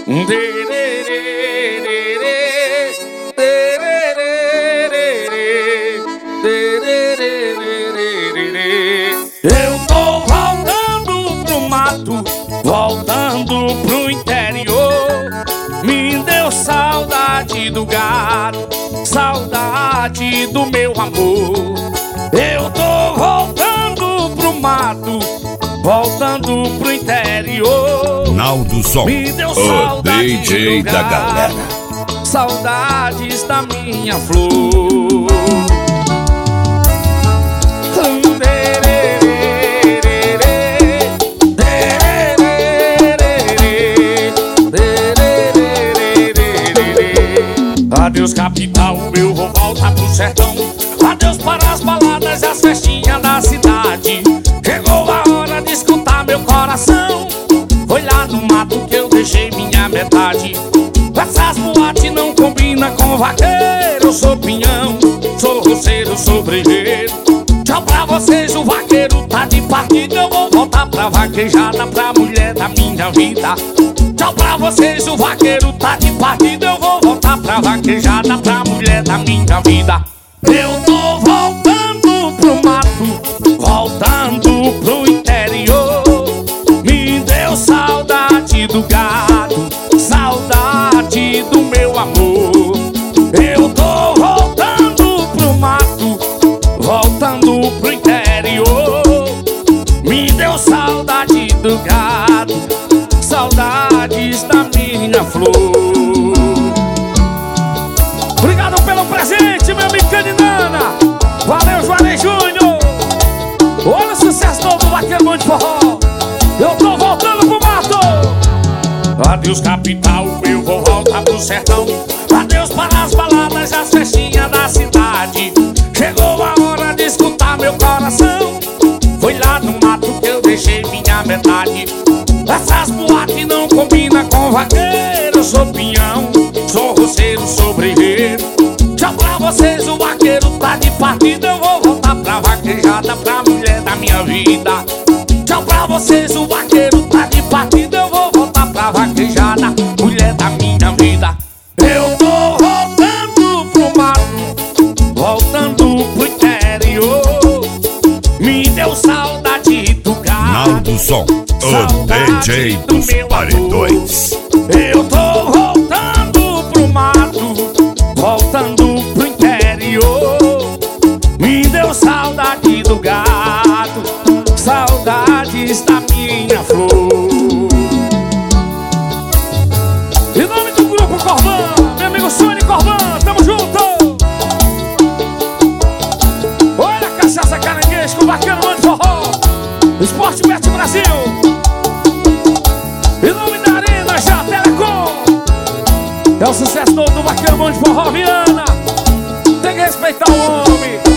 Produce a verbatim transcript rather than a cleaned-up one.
Eu tô voltando pro mato, voltando pro interior. Me deu saudade do gado, saudade do meu amor. Eu tô voltando pro mato, voltando pro interior. Naldo Som, me deu o saudade D J do da gado, galera. saudades da minha flor. Adeus capital, eu vou voltar pro sertão. Adeus para as baladas e as festinhas da cidade. Chegou a hora de escutar meu coração. Foi lá no mato que eu deixei minha metade. Essas boates não combinam com vaqueiro. Eu sou pinhão, sou roceiro, sou brejeiro. Tchau pra vocês, o vaqueiro tá de partida. Eu vou voltar pra vaquejada, pra mulher da minha vida. Tchau pra vocês, o vaqueiro tá de partida. Eu vou voltar pra vaquejada, pra mulher da minha vida. Eu tô voltando pro mato, voltando pro interior. Me deu saudade do gado, saudade do meu amor. Eu tô voltando pro mato, voltando pro interior. Me deu saudade do gado, saudades da minha flor. Obrigado pelo presente, meu amigo Caninana. Valeu, Juarez Júnior. Olha o sucesso novo do Vaqueiro Bom de Forró. Eu tô voltando pro mato. Adeus capital, eu vou voltar pro sertão. Adeus para as baladas e as festinhas da cidade. Chegou a hora de escutar meu coração. Foi lá no mato que eu deixei minha metade. Essas boates não combinam com vaqueiro. Eu sou pinhão, sou roceiro, sou brejeiro. Tchau pra vocês, o vaqueiro tá de partida. Eu vou voltar pra vaquejada, pra mulher da minha vida. Tchau pra vocês, o vaqueiro tá de partida. Eu vou voltar pra vaquejada, mulher da minha vida. Eu tô voltando pro mato, voltando pro interior. Me deu saudade do gado, Naldo Som, o D J dos paredões. Eu tô voltando pro mato, voltando pro interior. Me deu saudade do gado, saudades da minha flor. Em nome do Grupo Corvan, meu amigo Sônia Corvan, tamo junto. Olha a cachaça caranguejo com o Vaqueiro Bom de Forró, Esporte Bet Brasil. Em nome da Arena Já Telecom, é o sucesso novo do Vaqueiro Bom de Forró, Viana. Tem que respeitar o homem.